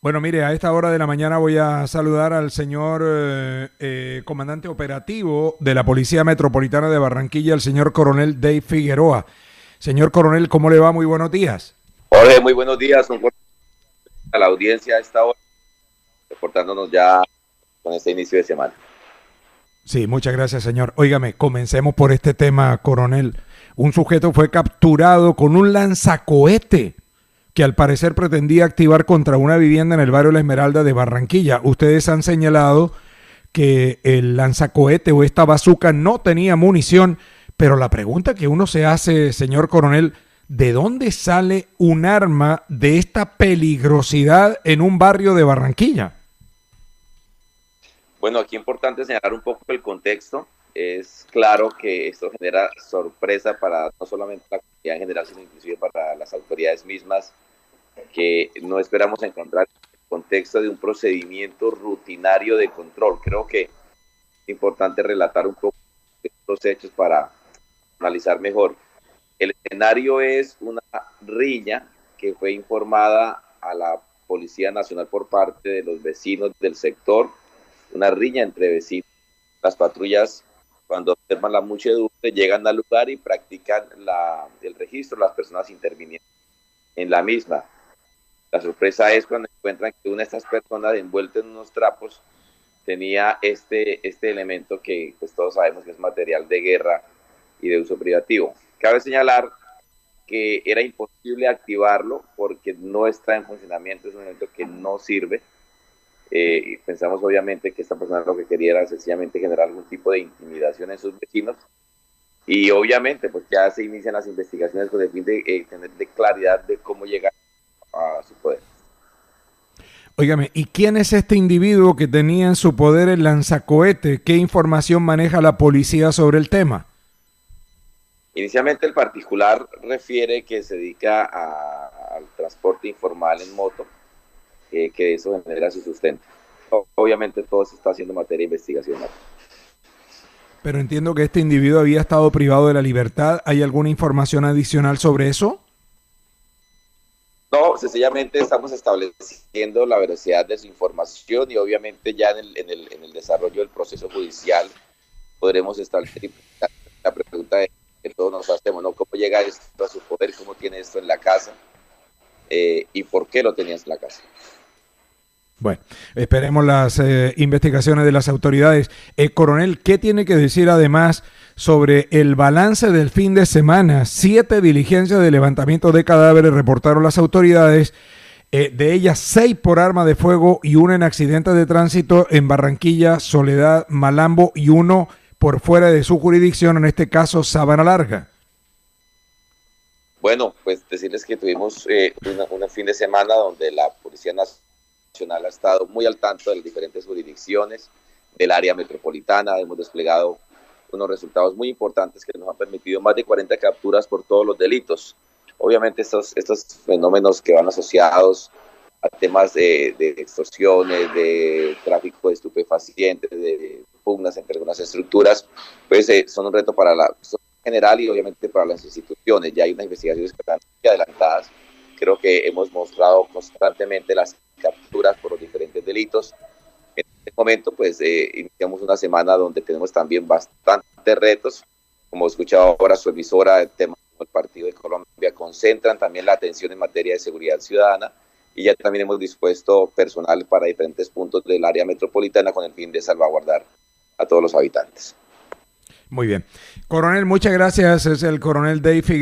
Bueno, mire, a esta hora de la mañana voy a saludar al señor comandante operativo de la Policía Metropolitana de Barranquilla, el señor coronel Dave Figueroa. Señor coronel, ¿cómo le va? Muy buenos días. Jorge, muy buenos días. Un fuerte a la audiencia a esta hora, reportándonos ya con este inicio de semana. Sí, muchas gracias, señor. Óigame, comencemos por este tema, coronel. Un sujeto fue capturado con un lanzacohete que al parecer pretendía activar contra una vivienda en el barrio La Esmeralda de Barranquilla. Ustedes han señalado que el lanzacohete o esta bazuca no tenía munición, pero la pregunta que uno se hace, señor coronel, ¿de dónde sale un arma de esta peligrosidad en un barrio de Barranquilla? Bueno, aquí es importante señalar un poco el contexto. Es claro que esto genera sorpresa para no solamente la comunidad en general, sino inclusive para las autoridades mismas, que no esperamos encontrar el contexto de un procedimiento rutinario de control. Creo que es importante relatar un poco estos hechos para analizar mejor. El escenario es una riña que fue informada a la Policía Nacional por parte de los vecinos del sector, una riña entre vecinos. Las patrullas, cuando observan la muchedumbre, llegan al lugar y practican el registro de las personas intervinientes en la misma. La sorpresa es cuando encuentran que una de estas personas envuelta en unos trapos tenía este elemento que pues todos sabemos que es material de guerra y de uso privativo. Cabe señalar que era imposible activarlo porque no está en funcionamiento, es un elemento que no sirve. Y pensamos obviamente que esta persona lo que quería era sencillamente generar algún tipo de intimidación en sus vecinos, y obviamente pues ya se inician las investigaciones con el fin de tener de claridad de cómo llegar a su poder. Óigame, ¿y quién es este individuo que tenía en su poder el lanzacohete? ¿Qué información maneja la policía sobre el tema? Inicialmente el particular refiere que se dedica al transporte informal en moto, que eso genera su sustento. Obviamente todo se está haciendo materia de investigación. Pero entiendo que este individuo había estado privado de la libertad. ¿Hay alguna información adicional sobre eso? No, sencillamente estamos estableciendo la veracidad de su información y obviamente ya en el desarrollo del proceso judicial podremos establecer la pregunta que todos nos hacemos, ¿no? ¿Cómo llega esto a su poder? ¿Cómo tiene esto en la casa? ¿Y por qué lo tenías en la casa? Bueno, esperemos las investigaciones de las autoridades. Coronel, ¿qué tiene que decir además sobre el balance del fin de semana? 7 diligencias de levantamiento de cadáveres reportaron las autoridades, de ellas 6 por arma de fuego y 1 en accidentes de tránsito en Barranquilla, Soledad, Malambo y 1 por fuera de su jurisdicción, en este caso Sabana Larga. Bueno, pues decirles que tuvimos un fin de semana donde la Policía Nacional ha estado muy al tanto de las diferentes jurisdicciones del área metropolitana. Hemos desplegado unos resultados muy importantes que nos han permitido más de 40 capturas por todos los delitos. Obviamente estos fenómenos que van asociados a temas de extorsiones, de tráfico de estupefacientes, de pugnas entre algunas estructuras, pues son un reto para la general y obviamente para las instituciones. Ya hay unas investigaciones que están muy adelantadas. Creo que hemos mostrado constantemente las capturas por los diferentes delitos. En este momento, pues, iniciamos una semana donde tenemos también bastantes retos. Como escuchaba ahora su emisora, temas como el Partido de Colombia concentran también la atención en materia de seguridad ciudadana, y ya también hemos dispuesto personal para diferentes puntos del área metropolitana con el fin de salvaguardar a todos los habitantes. Muy bien. Coronel, muchas gracias. Es el coronel Dave Figueroa.